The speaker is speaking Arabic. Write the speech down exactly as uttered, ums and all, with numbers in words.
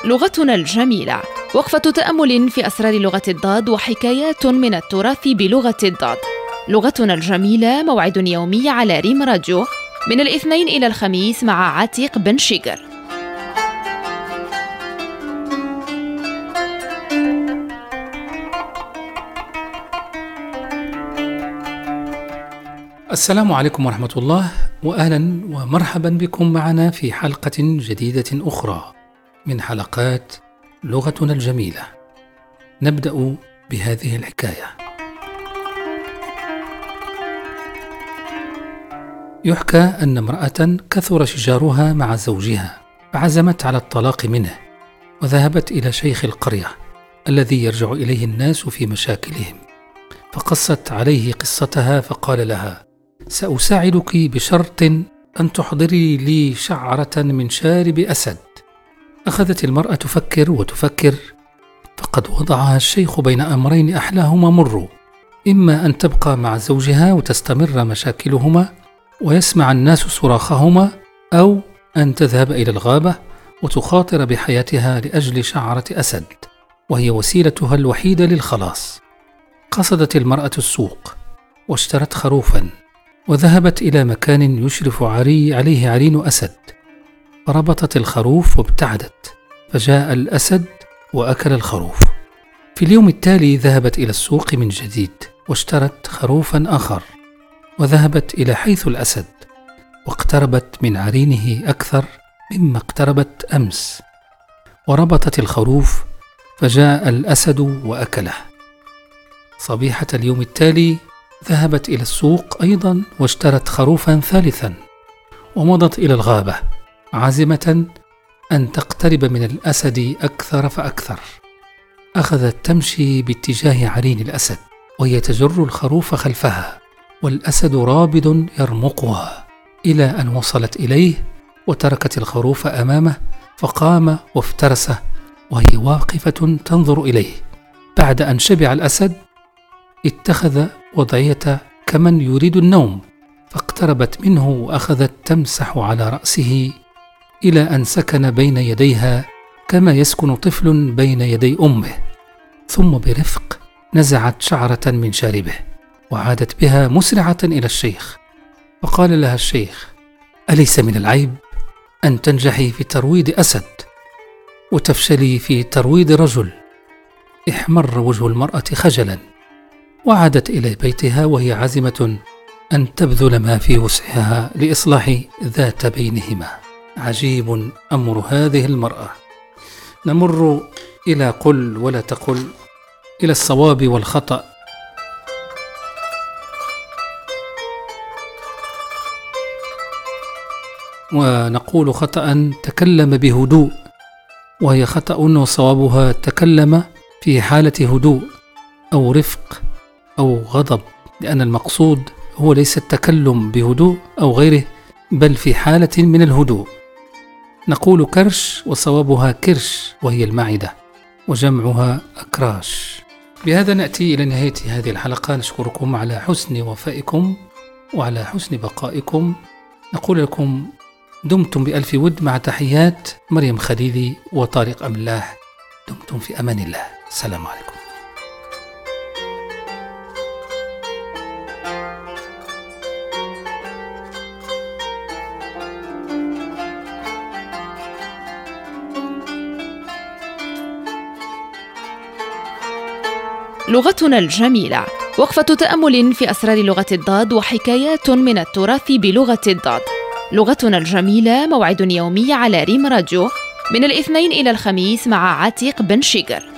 لغتنا الجميلة، وقفة تأمل في أسرار لغة الضاد وحكايات من التراث بلغة الضاد. لغتنا الجميلة موعد يومي على ريم راديو من الاثنين إلى الخميس مع عتيق بن شيقر. السلام عليكم ورحمة الله، وأهلا ومرحبا بكم معنا في حلقة جديدة أخرى من حلقات لغتنا الجميلة. نبدأ بهذه الحكاية. يحكى أن امرأة كثر شجارها مع زوجها، فعزمت على الطلاق منه، وذهبت إلى شيخ القرية الذي يرجع إليه الناس في مشاكلهم، فقصت عليه قصتها فقال لها: سأساعدك بشرط أن تحضري لي شعرة من شارب أسد. أخذت المرأة تفكر وتفكر، فقد وضعها الشيخ بين أمرين أحلاهما مر: إما أن تبقى مع زوجها وتستمر مشاكلهما ويسمع الناس صراخهما، أو أن تذهب إلى الغابة وتخاطر بحياتها لأجل شعرة أسد، وهي وسيلتها الوحيدة للخلاص. قصدت المرأة السوق واشترت خروفا، وذهبت إلى مكان يشرف عري عليه عرين أسد، فربطت الخروف وابتعدت، فجاء الأسد وأكل الخروف. في اليوم التالي ذهبت إلى السوق من جديد واشترت خروفا آخر، وذهبت إلى حيث الأسد، واقتربت من عرينه أكثر مما اقتربت أمس، وربطت الخروف، فجاء الأسد وأكله. صبيحة اليوم التالي ذهبت إلى السوق أيضا واشترت خروفا ثالثا، ومضت إلى الغابة عازمة أن تقترب من الأسد أكثر فأكثر. أخذت تمشي باتجاه عرين الأسد وهي تجر الخروف خلفها، والأسد رابض يرمقها، إلى أن وصلت إليه وتركت الخروف أمامه، فقام وافترسه وهي واقفة تنظر إليه. بعد أن شبع الأسد اتخذ وضعية كمن يريد النوم، فاقتربت منه وأخذت تمسح على رأسه إلى أن سكن بين يديها كما يسكن طفل بين يدي أمه، ثم برفق نزعت شعرة من شاربه وعادت بها مسرعة إلى الشيخ، فقال لها الشيخ: أليس من العيب أن تنجحي في ترويض أسد وتفشلي في ترويض رجل؟ احمر وجه المرأة خجلا، وعادت إلى بيتها وهي عازمة أن تبذل ما في وسعها لإصلاح ذات بينهما. عجيب أمر هذه المرأة. نمر إلى قل ولا تقل، إلى الصواب والخطأ. ونقول خطأ تكلم بهدوء، وهي خطأ وصوابها تكلم في حالة هدوء أو رفق أو غضب، لأن المقصود هو ليس التكلم بهدوء أو غيره، بل في حالة من الهدوء. نقول كرش وصوابها كرش، وهي المعدة، وجمعها أكراش. بهذا نأتي إلى نهاية هذه الحلقة. نشكركم على حسن وفائكم وعلى حسن بقائكم. نقول لكم دمتم بألف ود، مع تحيات مريم خليلي وطارق أملاح. دمتم في أمان الله. السلام عليكم. لغتنا الجميلة، وقفة تأمل في أسرار لغة الضاد وحكايات من التراث بلغة الضاد. لغتنا الجميلة موعد يومي على ريم راديو من الاثنين إلى الخميس مع عتيق بن شيقر.